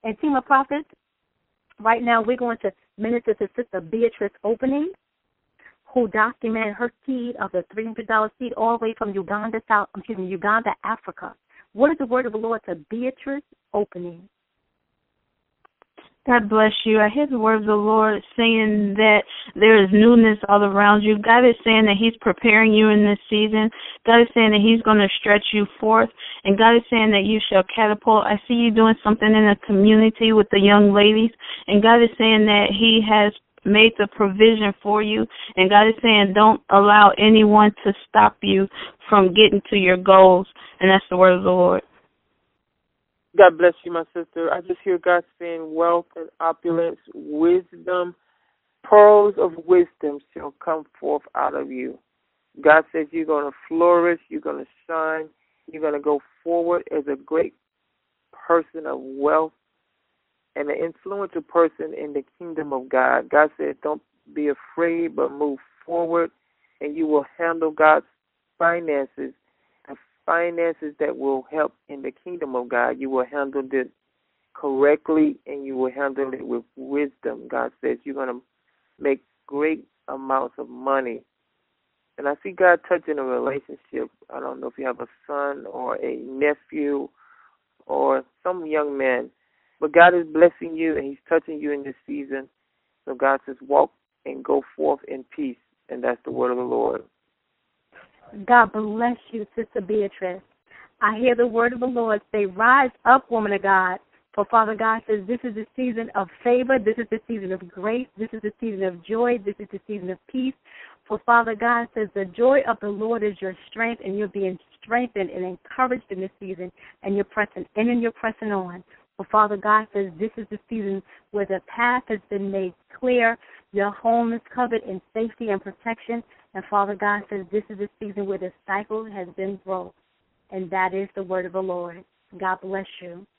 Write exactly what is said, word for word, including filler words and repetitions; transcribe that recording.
And Team of Prophets, right now we're going to minister to Sister Beatrice Opening, who documented her seed of the three hundred dollars seed all the way from Uganda, South, excuse me, Uganda, Africa. What is the word of the Lord to Beatrice Opening? God bless you. I hear the word of the Lord saying that there is newness all around you. God is saying that he's preparing you in this season. God is saying that he's going to stretch you forth. And God is saying that you shall catapult. I see you doing something in the community with the young ladies. And God is saying that he has made the provision for you. And God is saying don't allow anyone to stop you from getting to your goals. And that's the word of the Lord. God bless you, my sister. I just hear God saying wealth and opulence, wisdom, pearls of wisdom shall come forth out of you. God says you're going to flourish, you're going to shine, you're going to go forward as a great person of wealth and an influential person in the kingdom of God. God said don't be afraid but move forward, and you will handle God's finances, finances that will help in the kingdom of God. You will handle it correctly, and you will handle it with wisdom. God says you're going to make great amounts of money. And I see God touching a relationship. I don't know if you have a son or a nephew or some young man, but God is blessing you, and he's touching you in this season. So God says walk and go forth in peace, and that's the word of the Lord. God bless you, Sister Beatrice. I hear the word of the Lord say, rise up, woman of God. For Father God says this is the season of favor. This is the season of grace. This is the season of joy. This is the season of peace. For Father God says the joy of the Lord is your strength, and you're being strengthened and encouraged in this season, and you're pressing in and you're pressing on. For Father God says this is the season where the path has been made clear. Your home is covered in safety and protection. And Father God says this is the season where the cycle has been broke. And that is the word of the Lord. God bless you.